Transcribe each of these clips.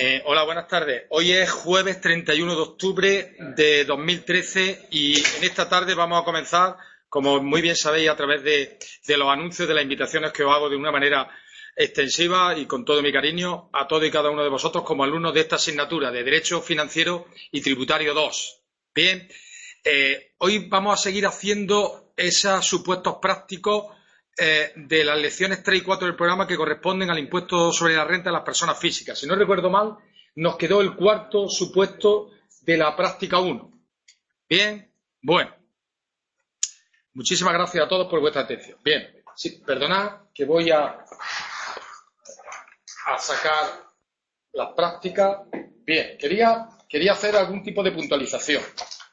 Hola, buenas tardes. Hoy es jueves 31 de octubre de 2013 y en esta tarde vamos a comenzar, como muy bien sabéis, a través de los anuncios de las invitaciones que os hago de una manera extensiva y con todo mi cariño a todos y cada uno de vosotros como alumnos de esta asignatura de Derecho Financiero y Tributario 2. Bien, hoy vamos a seguir haciendo esos supuestos prácticos de las lecciones 3 y 4 del programa que corresponden al impuesto sobre la renta de las personas físicas. Si no recuerdo mal, nos quedó el cuarto supuesto de la práctica 1. Bien, bueno. Muchísimas gracias a todos por vuestra atención. Bien, sí, perdonad que voy a sacar las prácticas. Bien, quería hacer algún tipo de puntualización.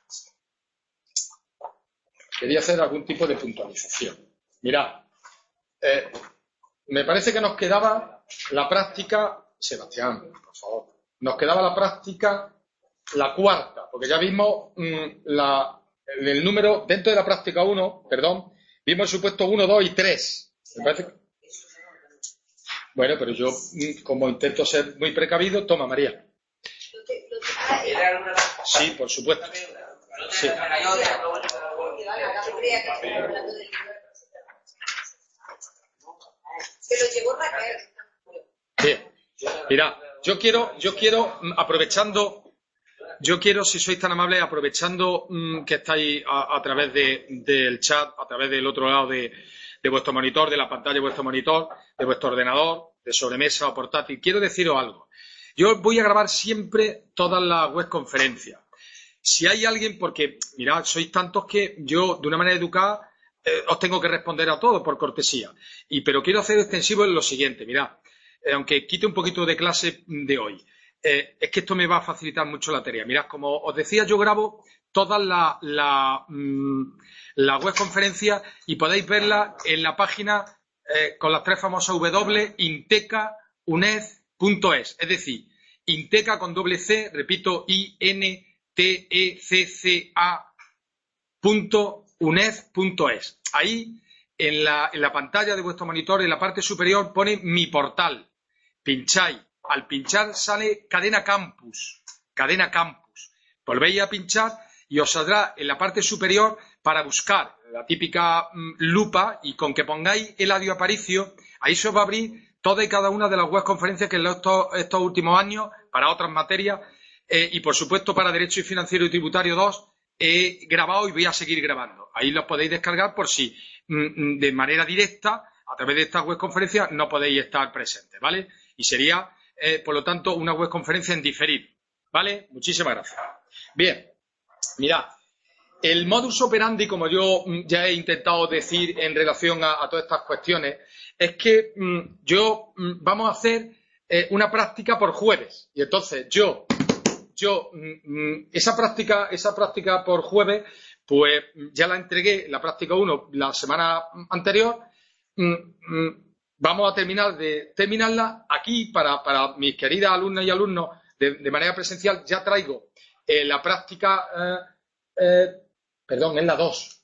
Mirad. Me parece que nos quedaba la práctica, Sebastián, por favor, nos quedaba la práctica, la cuarta, porque ya vimos el número, dentro de la práctica 1, perdón, vimos el supuesto 1, 2 y 3. Me parece que... Bueno, pero yo, como intento ser muy precavido, toma, María. Sí, por supuesto. Sí. Se lo llevó Raquel. Bien. Mira, yo quiero, aprovechando, si sois tan amables, aprovechando que estáis a través del chat, a través del otro lado de vuestro monitor, de la pantalla de vuestro monitor, de vuestro ordenador, de sobremesa o portátil, quiero deciros algo. Yo voy a grabar siempre todas las webconferencias. Si hay alguien, porque, mirad, sois tantos que yo, de una manera educada, os tengo que responder a todos por cortesía. Pero quiero hacer extensivo en lo siguiente. Mirad, aunque quite un poquito de clase de hoy, es que esto me va a facilitar mucho la tarea. Mirad, como os decía, yo grabo todas las webconferencias y podéis verlas en la página con las tres famosas W, intecauned.es. Es decir, Inteca con doble C, repito, INTECCA.uned.es. Ahí, en la pantalla de vuestro monitor, en la parte superior, pone mi portal. Pincháis. Al pinchar sale Cadena Campus. Cadena Campus. Volvéis a pinchar y os saldrá en la parte superior para buscar la típica lupa y con que pongáis Eladio Aparicio, ahí se os va a abrir toda y cada una de las webconferencias que en estos últimos años, para otras materias, y por supuesto para Derecho Financiero y Tributario 2, he grabado y voy a seguir grabando. Ahí los podéis descargar por si de manera directa, a través de estas webconferencias, no podéis estar presentes, ¿vale? Y sería, por lo tanto, una webconferencia en diferido, ¿vale? Muchísimas gracias. Bien, mirad, el modus operandi, como yo ya he intentado decir en relación a todas estas cuestiones, es que vamos a hacer una práctica por jueves. Y entonces esa práctica por jueves, pues ya la entregué, la práctica 1, la semana anterior. Vamos a terminarla aquí para mis queridas alumnas y alumnos de manera presencial. Ya traigo la práctica, perdón, es la 2.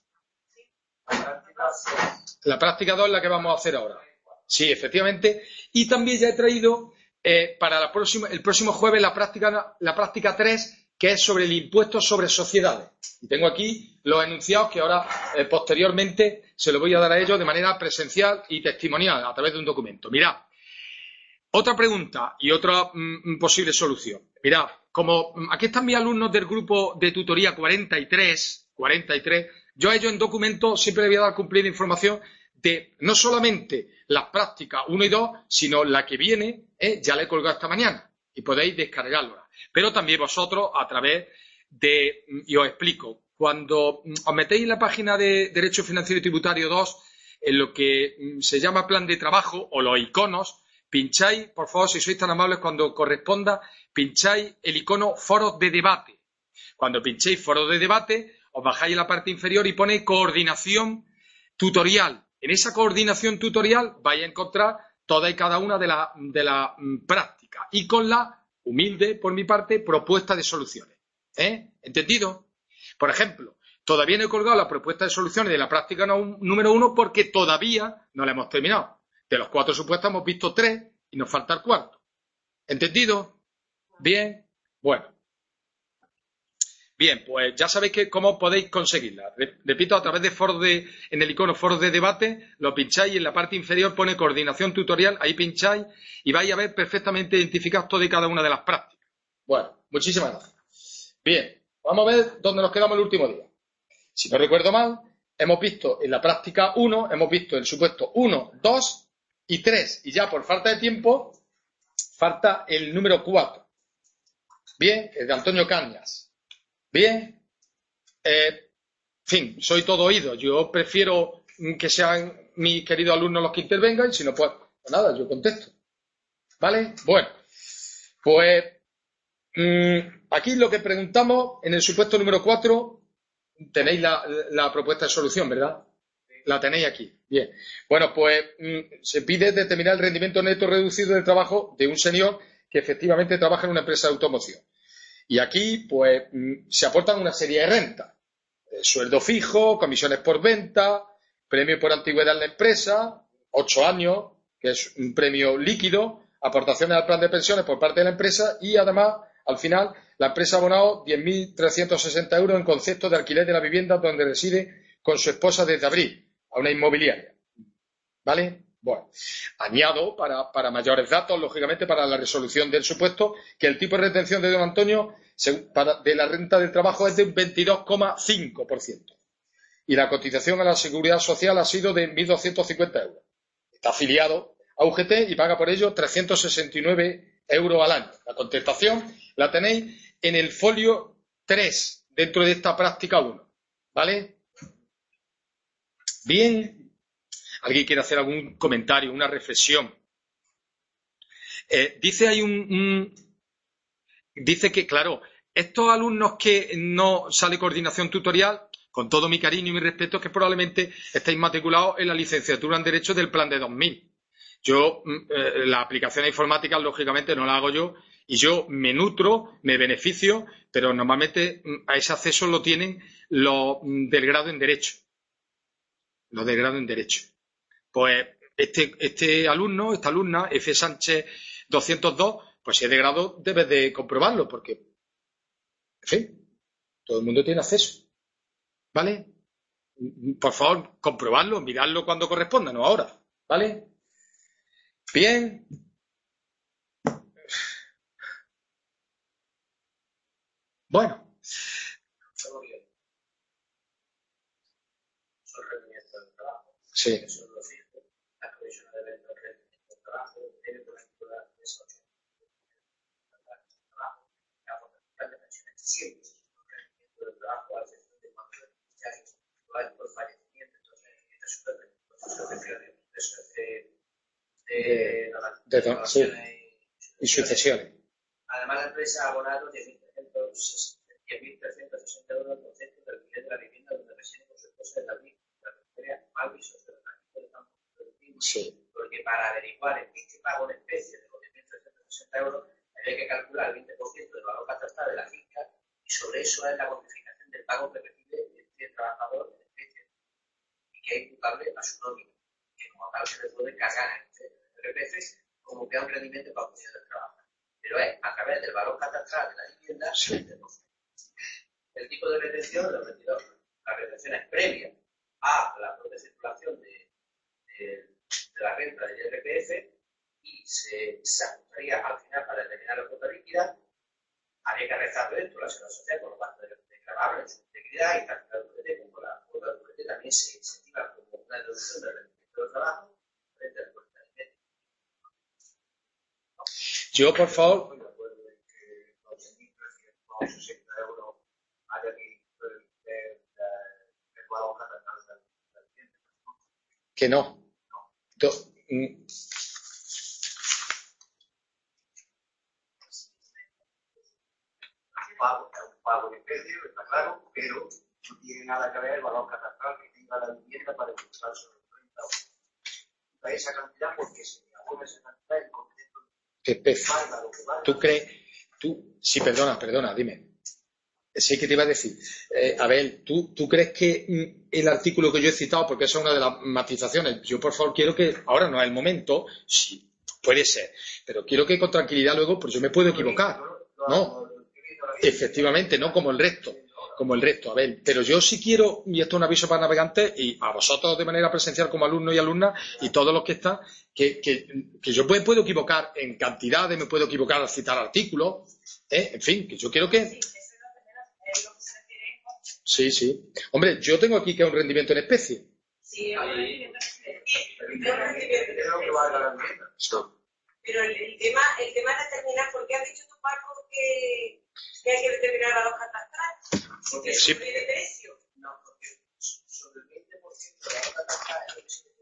La práctica 2 es la que vamos a hacer ahora. Sí, efectivamente. Y también ya he traído para el próximo jueves la práctica 3, que es sobre el impuesto sobre sociedades. Y tengo aquí los enunciados que ahora, posteriormente, se los voy a dar a ellos de manera presencial y testimonial, a través de un documento. Mirad, otra pregunta y otra posible solución. Mirad, como aquí están mis alumnos del grupo de tutoría 43, yo a ellos en documento siempre les voy a dar cumplida información de no solamente las prácticas 1 y 2, sino la que viene, ya la he colgado esta mañana y podéis descargarla. Pero también vosotros a través de, y os explico, cuando os metéis en la página de Derecho Financiero y Tributario 2, en lo que se llama plan de trabajo o los iconos, pincháis, por favor, si sois tan amables, cuando corresponda, pincháis el icono foros de debate. Cuando pinchéis foros de debate, os bajáis en la parte inferior y pone coordinación tutorial. En esa coordinación tutorial vais a encontrar toda y cada una de las prácticas y con la humilde, por mi parte, propuesta de soluciones. ¿Entendido? Por ejemplo, todavía no he colgado la propuesta de soluciones de la práctica número 1 porque todavía no la hemos terminado. De los 4 supuestos hemos visto 3 y nos falta el cuarto. ¿Entendido? Bien, bueno. Bien, pues ya sabéis cómo podéis conseguirla. Repito, a través de en el icono foros de debate, lo pincháis y en la parte inferior pone coordinación tutorial, ahí pincháis y vais a ver perfectamente identificadas todas y cada una de las prácticas. Bueno, muchísimas gracias. Bien, vamos a ver dónde nos quedamos el último día. Si no recuerdo mal, hemos visto en la práctica 1, hemos visto el supuesto 1, 2 y 3. Y ya por falta de tiempo, falta el número 4. Bien, el de Antonio Cañas. Bien, en fin, soy todo oído. Yo prefiero que sean mis queridos alumnos los que intervengan y si no, pues nada, yo contesto. ¿Vale? Bueno, pues aquí lo que preguntamos en el supuesto número 4, tenéis la propuesta de solución, ¿verdad? La tenéis aquí. Bien. Bueno, pues se pide determinar el rendimiento neto reducido del trabajo de un señor que efectivamente trabaja en una empresa de automoción. Y aquí, pues, se aportan una serie de rentas. Sueldo fijo, comisiones por venta, premio por antigüedad en la empresa, 8 años, que es un premio líquido, aportaciones al plan de pensiones por parte de la empresa y, además, al final, la empresa ha abonado 10.360 euros en concepto de alquiler de la vivienda donde reside con su esposa desde abril, a una inmobiliaria. ¿Vale? Bueno, añado para mayores datos, lógicamente, para la resolución del supuesto, que el tipo de retención de don Antonio de la renta del trabajo es de un 22,5%. Y la cotización a la Seguridad Social ha sido de 1.250 euros. Está afiliado a UGT y paga por ello 369 euros al año. La contestación la tenéis en el folio 3, dentro de esta práctica 1. ¿Vale? Bien. ¿Alguien quiere hacer algún comentario, una reflexión? Dice ahí dice que, claro, estos alumnos que no sale coordinación tutorial, con todo mi cariño y mi respeto, que probablemente estáis matriculados en la licenciatura en Derecho del Plan de 2000. Yo, las aplicaciones informáticas, lógicamente, no las hago yo, y yo me nutro, me beneficio, pero normalmente a ese acceso lo tienen los del grado en Derecho. Los del grado en Derecho. Pues este alumno, esta alumna, F. Sánchez 202, pues si es de grado debes de comprobarlo, porque, en fin, todo el mundo tiene acceso. ¿Vale? Por favor, comprobarlo, miradlo cuando corresponda, no ahora. ¿Vale? Bien. Bueno. Sí. Sí. Y sucesiones. Además, la empresa ha abonado 10.360 euros al concepto de alquiler de la vivienda donde reside con su esposa de la familia Malvi Sí. Porque para averiguar el este pago en especie de los 10.360 euros, hay que calcular el 20% del valor catastral de la finca y sobre eso es la cuantificación del pago que recibe este trabajador en especie y que es imputable a su nómina, que como tal se le puede cargar en el RPF como que es un rendimiento para función del trabajo. Pero es a través del valor catastral de la vivienda. Sí. El tipo de retención, la retención es previa a la propia circulación de la renta del IRPF y se ajustaría al final para determinar la cuota líquida. Habría que restar de esto la seguridad social con los gastos de gravamen en su integridad y cantidad de UGT, como la cuota de UGT también se incentiva como una deducción del rendimiento del trabajo frente al cuota de alimento. Yo, por favor. Que no. Un pago de especie, está claro, pero no tiene nada que ver el valor catastral que tenga la vivienda para imputar sobre el 30 euros. Esa cantidad porque si abona esa cantidad el concepto valga lo que valga. ¿Tú crees? Sí, perdona, dime. Sí que te iba a decir. Abel, ¿tú crees que el artículo que yo he citado, porque esa es una de las matizaciones, yo por favor quiero que, ahora no es el momento, sí, puede ser, pero quiero que con tranquilidad luego, pues yo me puedo equivocar. No, efectivamente, no como el resto. Como el resto, a ver, pero yo sí quiero, y esto es un aviso para navegantes, y a vosotros de manera presencial como alumnos y alumnas, y todos los que están, que yo puedo equivocar en cantidades, me puedo equivocar al citar artículos, en fin, que yo quiero que... Sí, sí. Hombre, yo tengo aquí que es un rendimiento en especie. Sí, es un rendimiento en especie. Pero el tema es determinar, ¿por qué has dicho tú, Paco, que hay que determinar la hoja catastral? Porque sí. ¿Sobre el precio? No, porque sobre el 20% de la hoja catastral es lo que se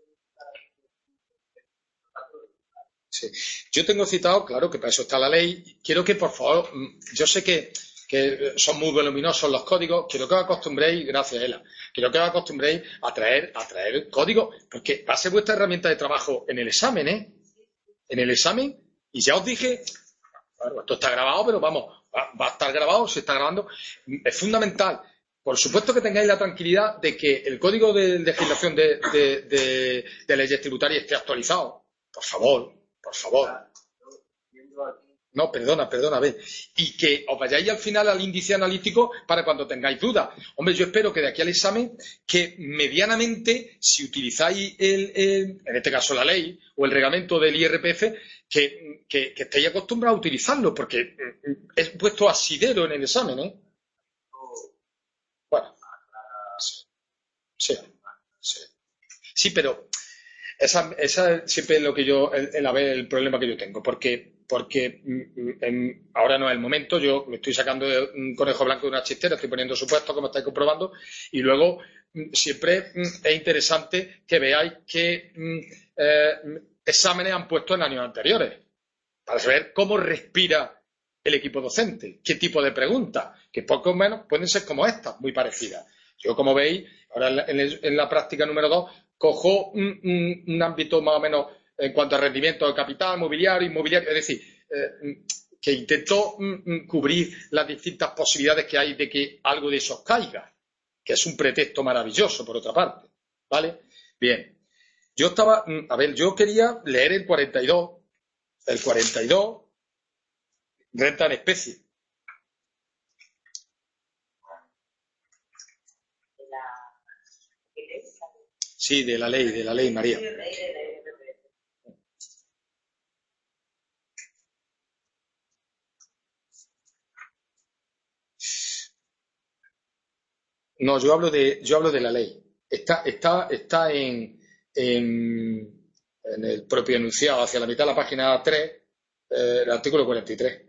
Sí. Yo tengo citado, claro que para eso está la ley. Quiero que, por favor, yo sé que son muy voluminosos los códigos, quiero que os acostumbréis, gracias Ela, quiero que os acostumbréis a traer códigos, porque va a ser vuestra herramienta de trabajo en el examen, ¿eh? En el examen, y ya os dije, claro, esto está grabado, pero vamos, va a estar grabado, se está grabando, es fundamental. Por supuesto que tengáis la tranquilidad de que el código de legislación de leyes tributarias esté actualizado. Por favor, por favor. No, perdona, a ver. Y que os vayáis al final al índice analítico para cuando tengáis dudas. Hombre, yo espero que de aquí al examen, que medianamente, si utilizáis en este caso la ley o el reglamento del IRPF, que estéis acostumbrados a utilizarlo, porque es puesto asidero en el examen, ¿eh? Bueno, sí. Sí, pero esa siempre es lo que yo, el problema que yo tengo, porque ahora no es el momento, yo me estoy sacando un conejo blanco de una chistera, estoy poniendo supuestos, como estáis comprobando, y luego siempre es interesante que veáis qué exámenes han puesto en años anteriores, para saber cómo respira el equipo docente, qué tipo de preguntas, que poco o menos pueden ser como estas, muy parecidas. Yo, como veis, ahora en la práctica número 2, cojo un ámbito más o menos en cuanto a rendimiento de capital, mobiliario, inmobiliario, es decir, que intento cubrir las distintas posibilidades que hay de que algo de eso caiga, que es un pretexto maravilloso, por otra parte. ¿Vale? Bien. Yo quería leer el 42, renta en especie. Sí, de la ley, María. No, yo hablo de la ley. Está en el propio enunciado, hacia la mitad de la página 3, el artículo 43.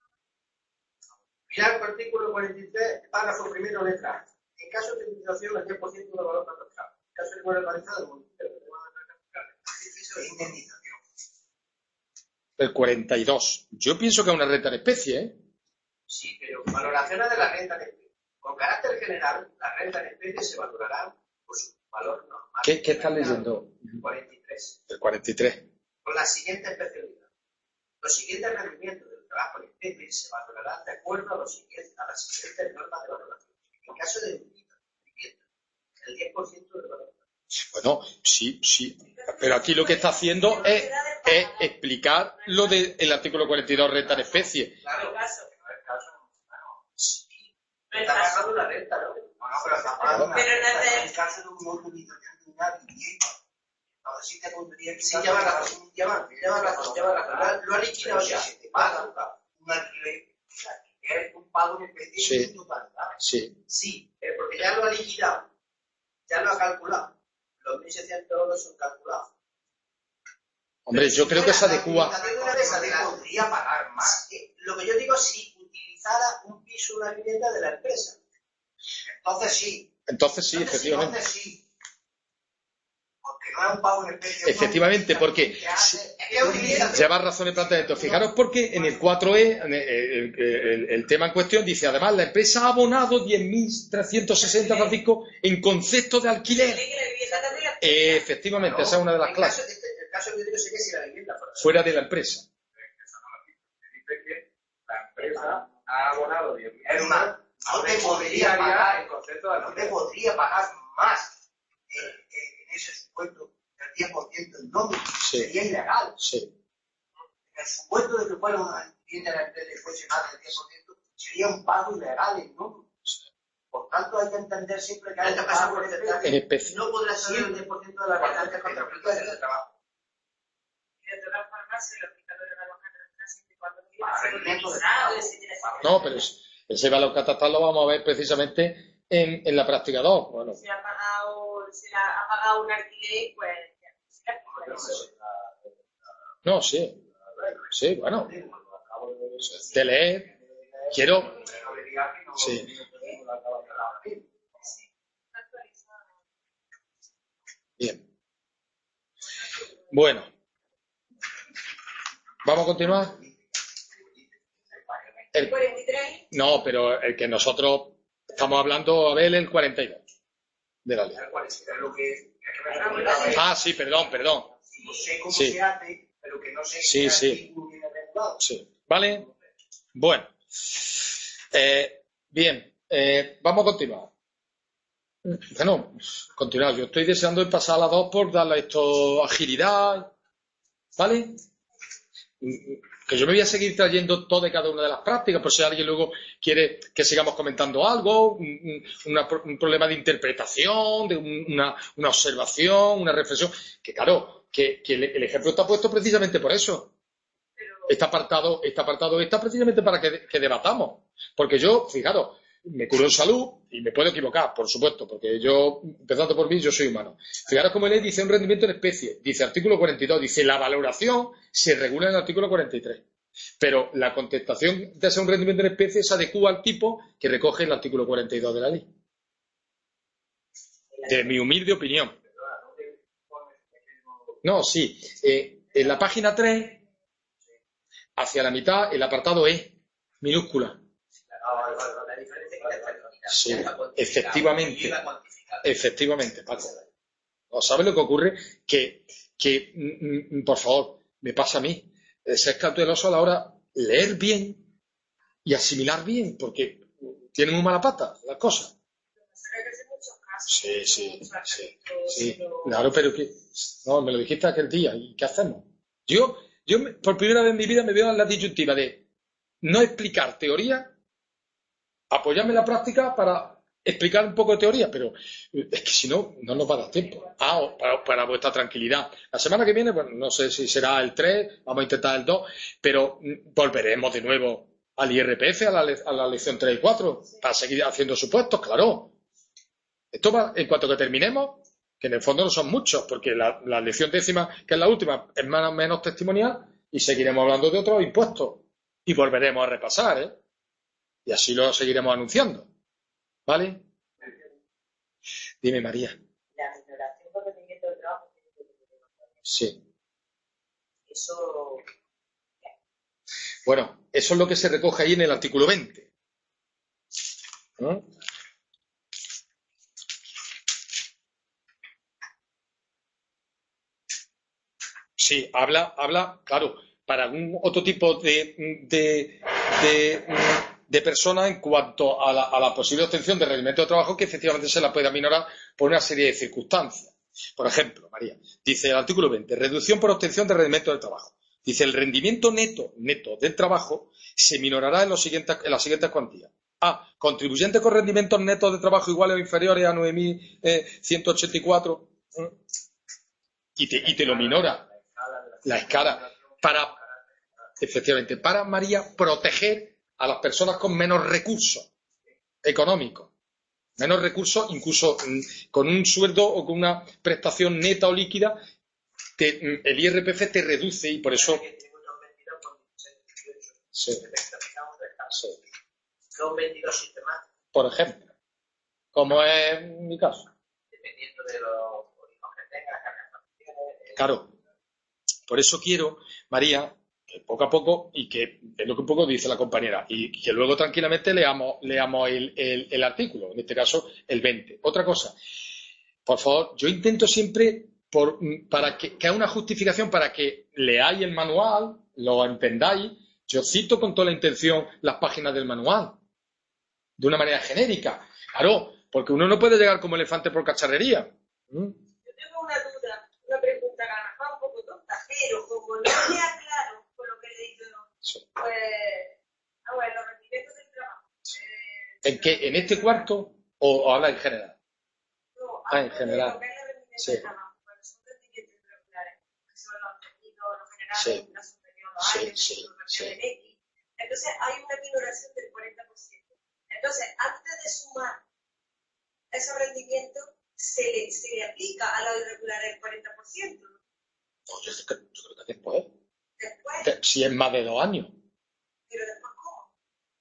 Mirad el artículo 43, párrafo primero, letra A. En caso de utilización, el 10% del valor catastral. En caso de valor organizado, el municipio de indemnización. El 42. Yo pienso que es una renta en especie, ¿eh? Sí, pero valoraciones de la renta en especie. Con carácter general, la renta en especie se valorará por su valor normal. ¿Qué estás leyendo? 43. El 43. Con la siguiente especialidad. Los siguientes rendimientos del trabajo en especie se valorarán de acuerdo a las siguientes normas de valoración. En caso de vivienda, el 10% del valor. Bueno, sí. Pero aquí lo que está haciendo es explicar lo del artículo 42, renta en especie. Claro, está pagando la renta, ¿no? Pero está pagando en el caso de una utilización de una vivienda. Ahora sí te pondría que... Sí, lleva razón. Lo ha liquidado ya. Te paga un alquiler. Que es un pago en especie de totalidad. Sí, porque ya lo ha liquidado. Ya lo ha calculado. Los 1.600 euros son calculados. Hombre, yo creo que se adecua. Podría pagar más. Lo que yo digo es si utilizara un piso, una vivienda de la empresa. Entonces sí, efectivamente. Entonces sí. Porque no es un pago en especie. Efectivamente, porque lleva razón el planteamiento. Fijaros porque en el 4E, el tema en cuestión dice, además, la empresa ha abonado 10.360, Francisco, en concepto de alquiler. Efectivamente, esa es una de las clases. El caso que yo digo sería si la vivienda fuera de la empresa. Dice que la empresa ha abonado 10.000 no te podría pagar en concepto de no te podría pagar más en ese supuesto del 10% en nómina. Sería ilegal. Sí. En el supuesto de que fuera una tiene la empresa y fuese más del 10%, sería un pago ilegal, ¿no? Por tanto, hay que entender siempre que hay que pagar por en especie. no podrá ser el 10% de la ganancia contra el de trabajo. De todas formas, el aplicador de la hoja catastral siempre y cuando No, pero ese valor catastral lo vamos a ver precisamente en la práctica 2. Bueno. Si ha pagado un alquiler, pues... No, sí. Sí, bueno. De leer. Quiero... Sí. Bien. Bueno. ¿Vamos a continuar? ¿El 43? No, pero el que nosotros estamos hablando, Abel, el 42 de la ley. Ah, sí, perdón. No sé cómo Sí. se hace, pero que no sé Sí, qué sí. artículo viene regulado. Sí. ¿Vale? Bueno. Bien. Vamos a continuar. Bueno, continuar. Yo estoy deseando pasar a la 2 por darle esto agilidad. ¿Vale? Que yo me voy a seguir trayendo todo y cada una de las prácticas, por si alguien luego quiere que sigamos comentando algo, un problema de interpretación, de una observación, una reflexión. Que claro, que el ejemplo está puesto precisamente por eso. Este apartado está precisamente para que debatamos. Porque yo, fijaros, me curo en salud y me puedo equivocar, por supuesto, porque yo, empezando por mí, yo soy humano. Fijaros como ley dice un rendimiento en especie, dice artículo 42, dice la valoración se regula en el artículo 43. Pero la contestación de ser un rendimiento en especie se adecúa al tipo que recoge el artículo 42 de la ley. De mi humilde opinión. No, sí. En la página 3, hacia la mitad, el apartado E, minúscula. Sí, efectivamente, Paco. ¿Sabes lo que ocurre? Que por favor, me pasa a mí, ser cauteloso a la hora de leer bien y asimilar bien, porque tienen muy mala pata las cosas. Sí. Claro, pero que no, me lo dijiste aquel día, ¿y qué hacemos? Yo por primera vez en mi vida me veo en la disyuntiva de no explicar teoría, apoyarme en la práctica para explicar un poco de teoría, pero es que si no, no nos va a dar tiempo. Para vuestra tranquilidad. La semana que viene, bueno, no sé si será el 3, vamos a intentar el 2, pero volveremos de nuevo al IRPF, a la lección 3 y 4, para seguir haciendo supuestos, claro. Esto va, en cuanto que terminemos, que en el fondo no son muchos, porque la lección 10ª, que es la última, es más o menos testimonial, y seguiremos hablando de otros impuestos. Y volveremos a repasar, ¿eh? Y así lo seguiremos anunciando. ¿Vale? Dime, María. La minoración por rendimiento del trabajo tiene que ver. Sí. Eso. Bueno, eso es lo que se recoge ahí en el artículo 20. ¿No? Sí, habla, claro, para algún otro tipo de personas en cuanto a la posible obtención de rendimiento de trabajo que efectivamente se la pueda minorar por una serie de circunstancias. Por ejemplo, María, dice el artículo 20, reducción por obtención de rendimiento del trabajo. Dice, el rendimiento neto del trabajo se minorará en las siguientes cuantías. A, contribuyente con rendimientos netos de trabajo iguales o inferiores a 9.184 y te lo minora. La escala efectivamente, para María proteger a las personas con menos recursos económicos, menos recursos incluso con un sueldo o con una prestación neta o líquida, el IRPF te reduce y por eso... Sí. Son 22 sistemas. Por ejemplo, como es mi caso. Dependiendo de los hijos que tengas, Claro. Por eso quiero, María, que poco a poco, y que es lo que un poco dice la compañera, y que luego tranquilamente leamos el artículo, en este caso el 20. Otra cosa, por favor, yo intento siempre para que haya una justificación para que leáis el manual, lo entendáis. Yo cito con toda la intención las páginas del manual, de una manera genérica. Claro, porque uno no puede llegar como elefante por cacharrería. Yo tengo una duda, una pregunta que a lo mejor un poco tonta, pero como no queda claro con lo que he leído, pues ¿En qué? ¿En este cuarto o habla en general? No, En general. Sí. Sí. Sí, sí, sí. Entonces hay una minoración del 40%. Entonces, antes de sumar esos rendimientos, se le aplica a los irregulares el 40%. No, yo creo que después. Después, Si es más de 2 años. pero después, ¿cómo?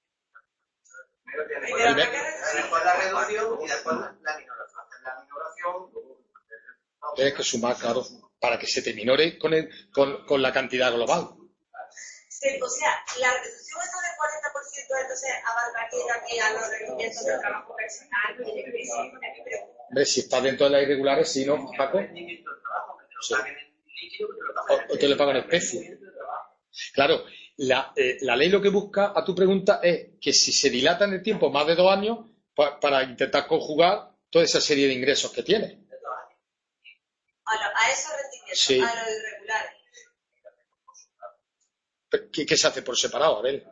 Después la reducción y después la minoración. Hacer la minoración, Tienes que sumar, claro, para que se te minore con la cantidad global. O sea, la reducción esa del 40% entonces abarcaría también a los rendimientos del trabajo personal y de crisis. Hombre, si está dentro de las irregulares, sí, ¿no, Paco? Sí. O te lo pagan en especie. Claro, la ley lo que busca a tu pregunta es que si se dilata en el tiempo más de 2 años, para intentar conjugar toda esa serie de ingresos que tiene. A esos rendimientos, Sí. a los irregulares. ¿Qué se hace por separado, Abel?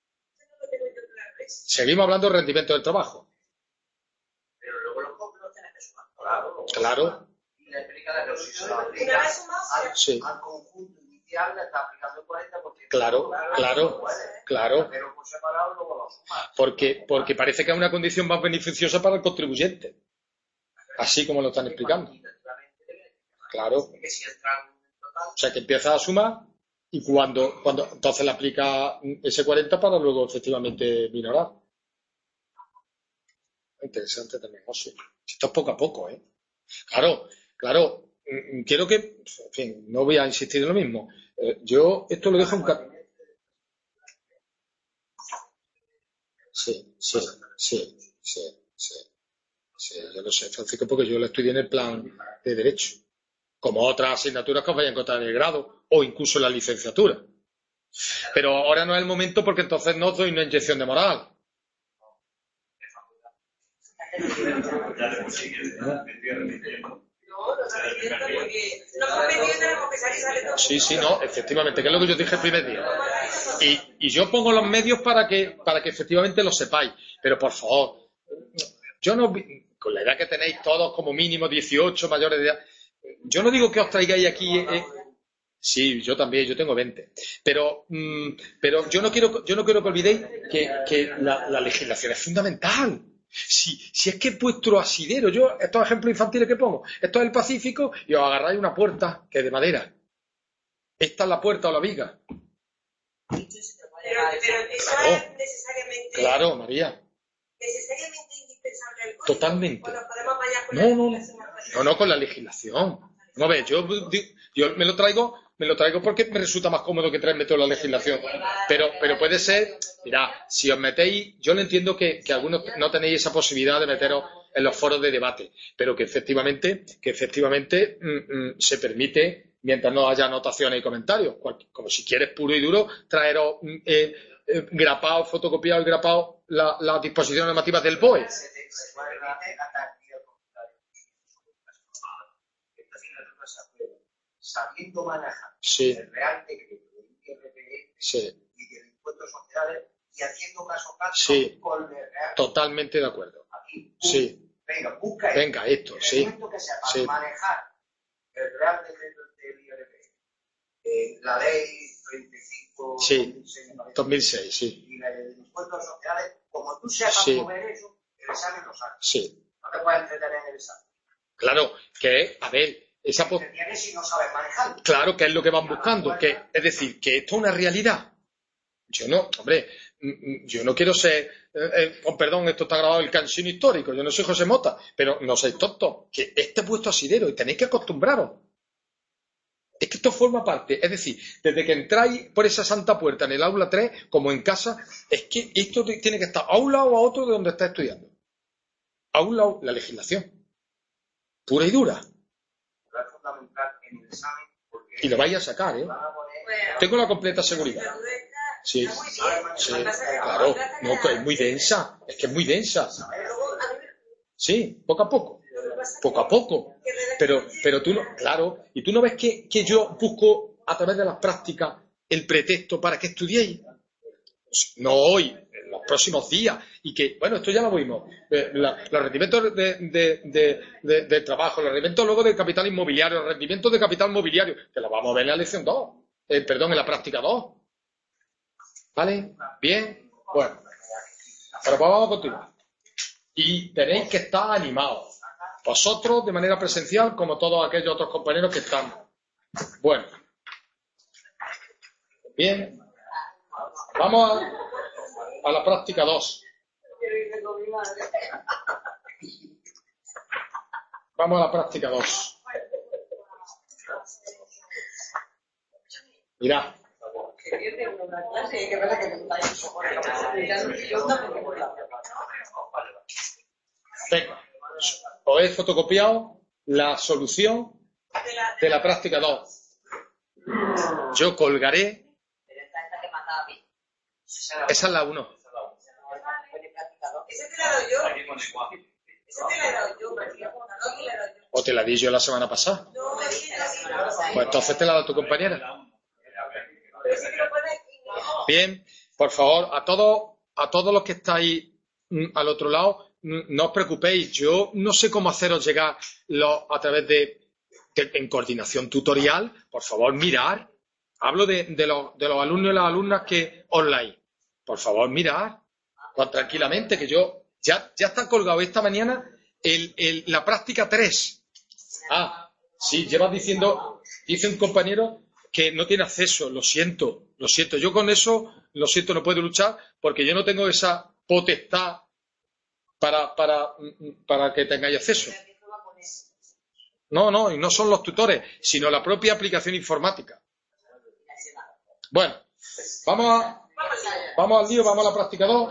Seguimos hablando del rendimiento del trabajo. Pero luego los cómputos tienes que sumar. Claro. Y le explica la pero si se lo Una aplica vez sumado, Sí. al conjunto inicial, le está aplicando el 40%. Claro. Pero por separado luego lo suma. Porque parece que es una condición más beneficiosa para el contribuyente. Así como lo están explicando. Claro. que si entran en total, O sea, que empieza a sumar y cuando entonces le aplica ese 40 para luego efectivamente minorar. Interesante también, José. Esto es poco a poco, ¿eh? Claro. Quiero que, en fin, no voy a insistir en lo mismo. Yo esto lo dejo en... Sí, yo lo sé, Francisco, porque yo lo estudié en el plan de Derecho. Como otras asignaturas que os vayan a encontrar en el grado o incluso en la licenciatura. Pero ahora no es el momento porque entonces no os doy una inyección de moral. Sí, no, efectivamente, que es lo que yo dije el primer día. Y yo pongo los medios para que efectivamente lo sepáis. Pero por favor, yo no, con la edad que tenéis todos, como mínimo 18 mayores de edad, yo no digo que os traigáis aquí. Sí, yo también, yo tengo 20. Pero yo no quiero que olvidéis que la legislación es fundamental. Si es que vuestro asidero, yo, estos ejemplos infantiles que pongo, esto es el Pacífico y os agarráis una puerta que es de madera. Esta es la puerta o la viga. Pero eso es necesariamente. Claro, María. Necesariamente indispensable el código. Totalmente. O nos podemos vayar con la legislación actual. No, con la legislación. No ves, yo me lo traigo porque me resulta más cómodo que traerme toda la legislación. Pero puede ser, mirad, si os metéis, yo lo entiendo que algunos no tenéis esa posibilidad de meteros en los foros de debate, pero que efectivamente se permite, mientras no haya anotaciones y comentarios, como si quieres puro y duro, traeros grapado, fotocopiado y grapado las disposiciones normativas del BOE. Sabiendo manejar Sí. el Real Decreto del IRPF y del impuesto de sociedades y haciendo caso Sí. con el Real. Totalmente de acuerdo. Aquí, Sí. Venga, esto, en sí. el momento que sepa Sí. manejar el Real Decreto del IRPF, la ley 35 Sí. 2006, sí. y el impuesto de sociedades, como tú sepas Sí. mover eso, el examen lo sacas. Sí. No te puedes entretener en el examen. Claro, que, a ver, esa Te tienes si no sabes manejarlo. claro que es lo que van buscando, es decir, que esto es una realidad. Yo no quiero ser, perdón, esto está grabado en el cansino histórico, yo no soy José Mota, pero no sois tontos, que este es vuestro asidero y tenéis que acostumbraros. Es que esto forma parte, es decir, desde que entráis por esa santa puerta en el aula 3, como en casa, es que esto tiene que estar a un lado o a otro de donde estáis estudiando. A un lado, la legislación, pura y dura. Es fundamental en el examen porque Y lo vais a sacar, ¿eh? van a poner Tengo la completa seguridad. Sí, claro. No, que es muy densa. Es que es muy densa. Sí, poco a poco. Poco a poco. Pero tú no, claro. Y tú no ves que yo busco a través de las prácticas el pretexto para que estudiéis. No hoy, en los próximos días y que, bueno, esto ya lo vimos, los rendimientos de trabajo, los rendimientos luego de capital inmobiliario, los rendimientos de capital mobiliario, que lo vamos a ver en la lección 2, perdón, en la práctica 2. ¿Vale? Bien, bueno, pero pues vamos a continuar. Y tenéis que estar animados, vosotros de manera presencial como todos aquellos otros compañeros que están. Bueno, bien, vamos a la práctica 2. Vamos a la práctica 2. Mirad. Venga, os he fotocopiado la solución de la práctica 2. Yo colgaré. Esa es la 1. Ese te la doy yo. Ese te la doy yo, María. ¿O te la di yo la semana pasada? No, Pues entonces te la da tu compañera. ese te lo pone aquí. Bien, por favor, a todos los que estáis al otro lado, no os preocupéis. Yo no sé cómo haceros llegar a través en coordinación tutorial. Por favor, mirar. Hablo de los alumnos y las alumnas que online. Por favor, mirar tranquilamente, que yo ya está colgado esta mañana la práctica 3. Ah, sí, llevas diciendo, dice un compañero que no tiene acceso. Lo siento. Yo con eso, lo siento, no puedo luchar porque yo no tengo esa potestad para que tengáis acceso. No, y no son los tutores, sino la propia aplicación informática. Bueno, vamos al lío, vamos a la práctica 2.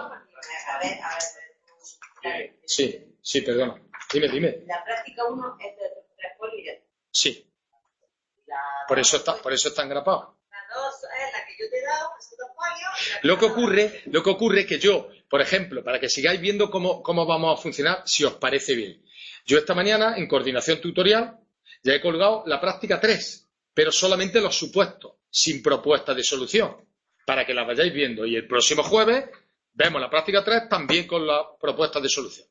Sí, perdona. Dime. La práctica 1 es de 3 folios. Sí. Por eso está engrapado. La 2 es la que yo te he dado, es 2 folios. Lo que ocurre es que yo, por ejemplo, para que sigáis viendo cómo vamos a funcionar, si os parece bien. Yo esta mañana, en coordinación tutorial, ya he colgado la práctica 3, pero solamente los supuestos, sin propuesta de solución, para que la vayáis viendo. Y el próximo jueves vemos la práctica 3 también con las propuestas de solución.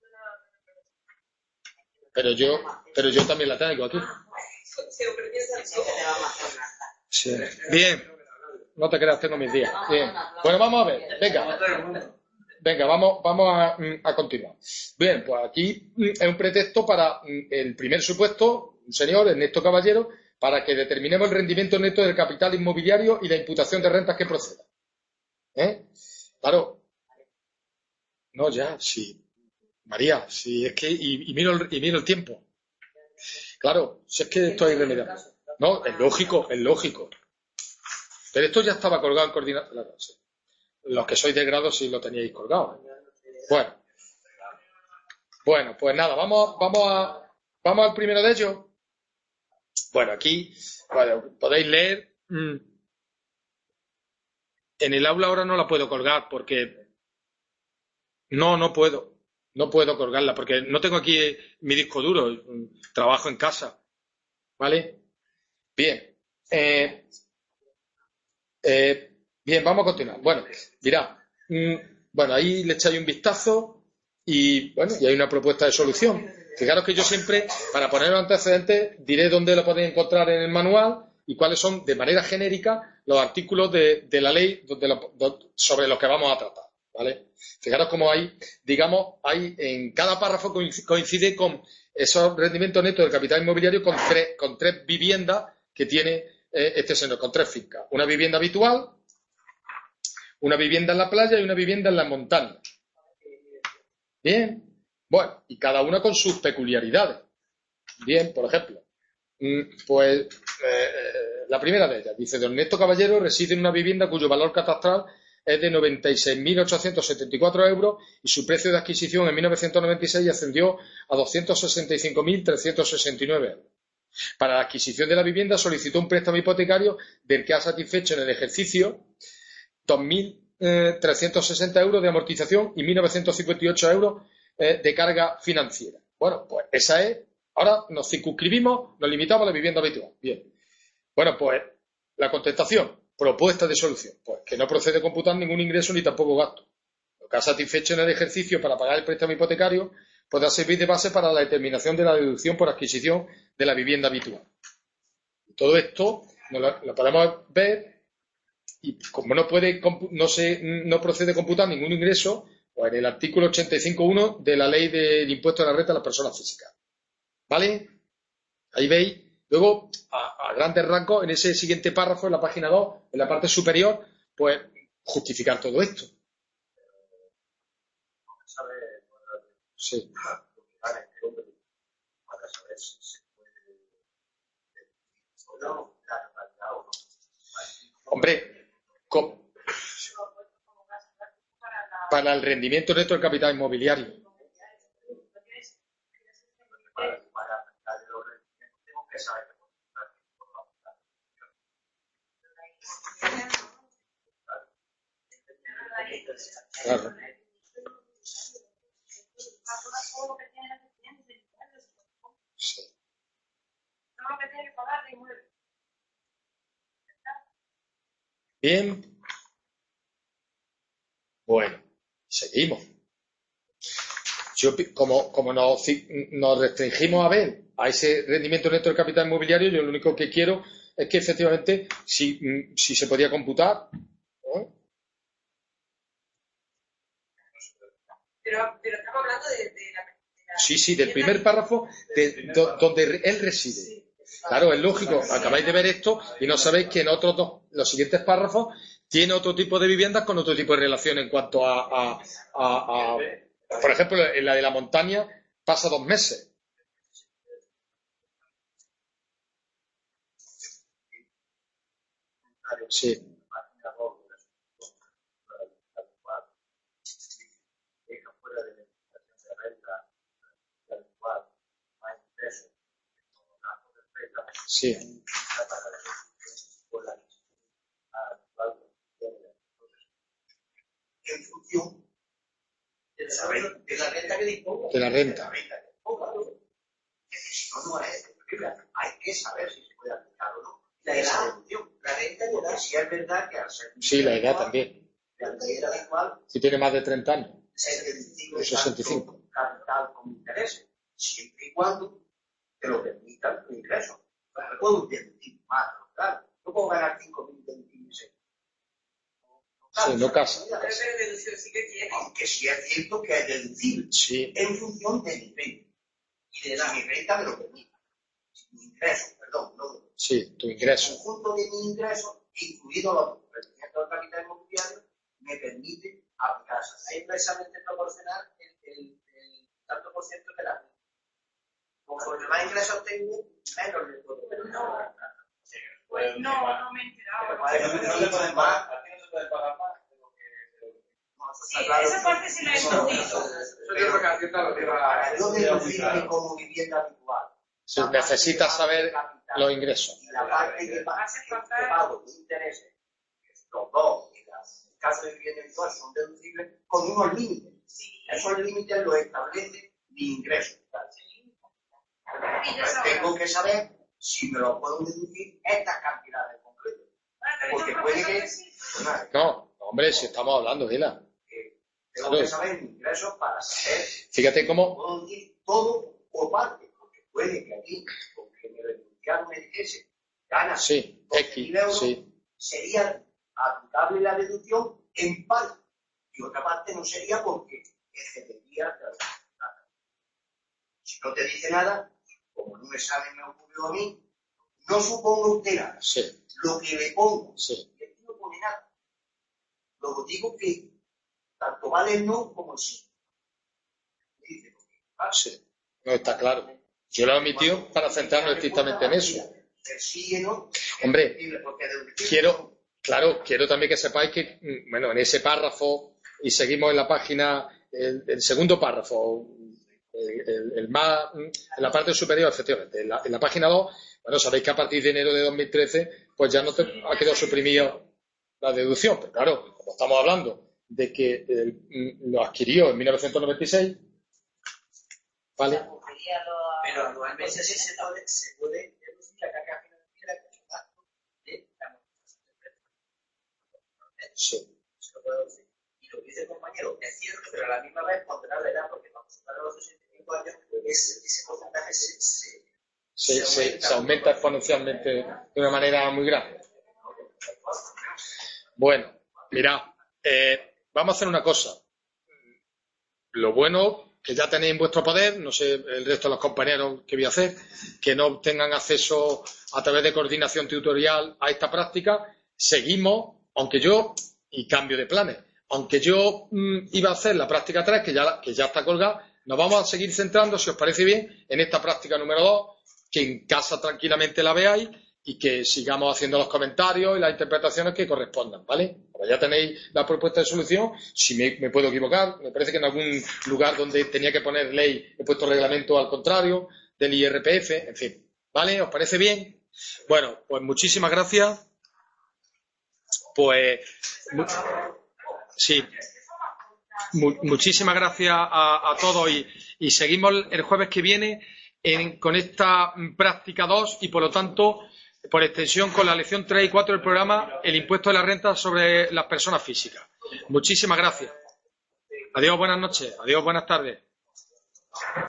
Pero yo también la tengo aquí. Sí. Bien, no te creas, tengo mis días. Bien. Bueno, vamos a ver. Venga, vamos a continuar. Bien, pues aquí es un pretexto para el primer supuesto, un señor, Ernesto Caballero, para que determinemos el rendimiento neto del capital inmobiliario y la imputación de rentas que proceda. Claro. No, ya, sí. María, sí, es que, y miro el tiempo. Claro, si es que esto es irremediable. No, es lógico. Pero esto ya estaba colgado en coordinación. Claro, sí. Los que sois de grado sí lo teníais colgado. Bueno, pues nada, vamos al primero de ellos. Bueno, aquí podéis leer. En el aula ahora no la puedo colgar porque no puedo colgarla porque no tengo aquí mi disco duro, trabajo en casa, ¿vale? Bien, bien, vamos a continuar. Bueno, mirad, ahí le echáis un vistazo y hay una propuesta de solución. Fijaros que yo siempre, para poner los antecedentes, diré dónde lo podéis encontrar en el manual y cuáles son, de manera genérica, los artículos de la ley sobre los que vamos a tratar, ¿vale? Fijaros cómo hay en cada párrafo coincide con esos rendimientos netos del capital inmobiliario con tres viviendas que tiene este señor, con 3 fincas. Una vivienda habitual, una vivienda en la playa y una vivienda en la montaña. Bien, bueno, y cada una con sus peculiaridades. Bien, por ejemplo, la primera de ellas dice: don Ernesto Caballero reside en una vivienda cuyo valor catastral es de 96.874 euros y su precio de adquisición en 1996 ascendió a 265.369 euros. Para la adquisición de la vivienda solicitó un préstamo hipotecario del que ha satisfecho en el ejercicio 2.360 euros de amortización y 1.958 euros de carga financiera. Bueno, pues esa es. Ahora nos circunscribimos, nos limitamos a la vivienda habitual. Bien. Bueno, pues la contestación, propuesta de solución. Pues que no procede a computar ningún ingreso ni tampoco gasto. que ha satisfecho en el ejercicio para pagar el préstamo hipotecario, podrá servir de base para la determinación de la deducción por adquisición de la vivienda habitual. Todo esto lo podemos ver y como no procede computar ningún ingreso, pues en el artículo 85.1 de la Ley del Impuesto a la Renta de las Personas Físicas. ¿Vale? Ahí veis. Luego, a grandes rasgos, en ese siguiente párrafo, en la página 2, en la parte superior, pues justificar todo esto. Sí. Hombre, para el rendimiento neto del capital inmobiliario. Claro. Sí. Bien. Bueno, seguimos. Como nos restringimos a ver a ese rendimiento neto del capital inmobiliario, yo lo único que quiero es que efectivamente si se podía computar, ¿no? Pero estamos hablando de la... Sí, del primer párrafo donde él reside. Claro, es lógico, acabáis de ver esto y no sabéis que en otros dos, los siguientes párrafos, tiene otro tipo de viviendas con otro tipo de relación en cuanto por ejemplo, en la de la montaña pasa 2 meses. Sí. Sí. En función de la renta que disponga. De la renta. Si no es. Hay que saber si se puede aplicar o no. La edad, la renta y edad. Si es verdad que al ser. Sí, la edad también. La edad habitual. Si tiene más de 30 años. 65. Capital con interés. Siempre y cuando te lo permita tu ingreso. No puedo deducir más, claro. No puedo ganar 5.000 de meses. Sí, no casa. Pero deducción sí que tiene. Aunque sí es cierto que es deducible. Sí. En función de mi renta. Y de mi renta me lo permita. Mi ingreso, perdón. No. Sí, tu ingreso. El conjunto de mi ingreso, incluido los rendimientos del capital inmobiliario, me permite aplicarse. Es precisamente proporcional el tanto por ciento de la renta. Conforme más ingresos tengo, menos le puedo pagar. Pues no me he enterado. A ti no se puede pagar más de lo que... Sí, esa parte sí la he entendido. Yo creo que Hacienda lo lleva... Para yo deducirme como vivienda habitual. Sí, necesitas saber los ingresos. Y la parte que pago de intereses, los dos, en el caso de vivienda habitual, son deducibles con unos límites. Esos límites los establece mi ingreso. Entonces, tengo que saber si me lo puedo deducir estas cantidades concretas. Porque puede que... No, hombre, si estamos hablando, Gila. Tengo que saber mis ingresos para saber... Fíjate cómo... Puedo decir todo o parte, porque puede que aquí, porque me beneficiaron el S, gana sí, X, euros, sí. Sería aplicable la deducción en parte. Y otra parte no sería porque excedería... Si no te dice nada, como en un examen me ocurrió a mí, no supongo usted nada. Sí. Lo que le pongo, sí. y aquí no pone nada. Luego digo que tanto vale el no como el sí. Dice, sí. No está claro. Yo lo he omitido para centrarnos estrictamente en eso. El sí y no. Hombre, quiero también que sepáis que, bueno, en ese párrafo, y seguimos en la página, el segundo párrafo, en la parte superior, efectivamente, en la página 2, bueno, sabéis que a partir de enero de 2013, pues ya no ha quedado suprimida la deducción. Pero claro, como estamos hablando de que lo adquirió en 1996, ¿vale? Pero anualmente sí se puede deducir la carga financiera que se da de la amortización del préstamo. Sí. Se lo puedo decir. Y lo que dice el compañero es cierto. se aumenta exponencialmente de una manera muy grande. Bueno, mirad, vamos a hacer una cosa. Lo bueno que ya tenéis en vuestro poder, no sé el resto de los compañeros qué voy a hacer, que no tengan acceso a través de coordinación tutorial a esta práctica, seguimos, aunque yo, y cambio de planes, aunque yo iba a hacer la práctica 3, que ya está colgada, nos vamos a seguir centrando, si os parece bien, en esta práctica número 2, que en casa tranquilamente la veáis y que sigamos haciendo los comentarios y las interpretaciones que correspondan, ¿vale? Ahora ya tenéis la propuesta de solución. Si me puedo equivocar, me parece que en algún lugar donde tenía que poner ley he puesto reglamento al contrario del IRPF, en fin, ¿vale? ¿Os parece bien? Bueno, pues muchísimas gracias. Pues sí, muchísimas gracias a todos y seguimos el jueves que viene con esta práctica 2 y por lo tanto por extensión con la lección 3 y 4 del programa, el impuesto de la renta sobre las personas físicas. Muchísimas gracias. Adiós, buenas noches. Adiós, buenas tardes.